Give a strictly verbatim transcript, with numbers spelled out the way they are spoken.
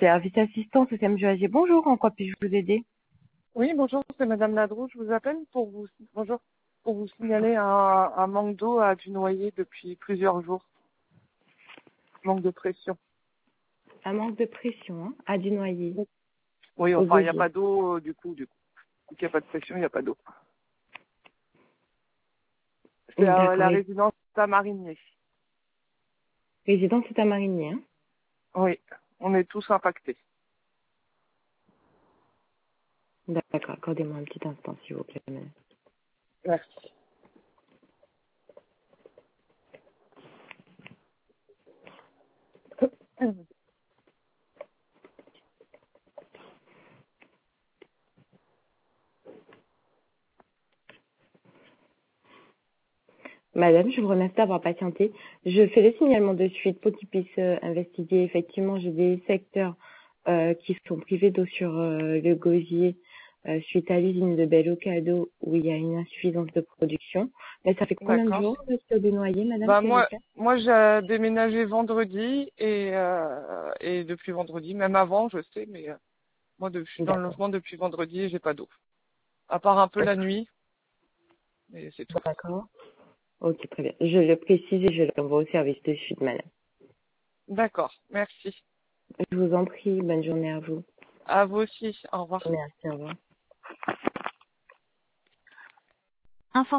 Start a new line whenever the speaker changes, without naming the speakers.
Service assistance au C M G A G. Bonjour, en quoi puis-je vous aider?
Oui, bonjour, c'est Madame Ladrou. Je vous appelle pour vous, bonjour, pour vous signaler un, un manque d'eau à Dunoyer depuis plusieurs jours. Manque de pression.
Un manque de pression, hein, à Dunoyer,
Oui,
au
enfin, il n'y a
Gosier.
pas d'eau euh, du coup, du coup. Vu qu'il n'y a pas de pression, il n'y a pas d'eau. C'est euh,
D'accord.
la
Et
résidence à Marigné.
résidence c'est à Marigny, hein?
Oui, on est tous impactés.
D'accord, accordez-moi un petit instant, s'il vous plaît, madame.
Merci.
Madame, je vous remercie d'avoir patienté. Je fais le signalement de suite pour qu'ils puissent euh, investiguer. Effectivement, j'ai des secteurs euh, qui sont privés d'eau sur euh, le Gosier euh, suite à l'usine de Bellocado où il y a une insuffisance de production. Mais ça fait combien de
D'accord.
jours que vous êtes Dunoyer, madame,
Bah
s'il vous
moi,
plaît?
moi j'ai déménagé vendredi et euh, et depuis vendredi, même avant, je sais, mais euh, moi de- je suis dans le
D'accord.
logement depuis vendredi et j'ai pas d'eau. À part un peu la nuit, mais c'est tout.
D'accord. Ok, très bien. Je le précise et je l'envoie au service de suite, madame.
D'accord, merci.
Je vous en prie, bonne journée à vous.
À vous aussi, au revoir.
Merci, au revoir.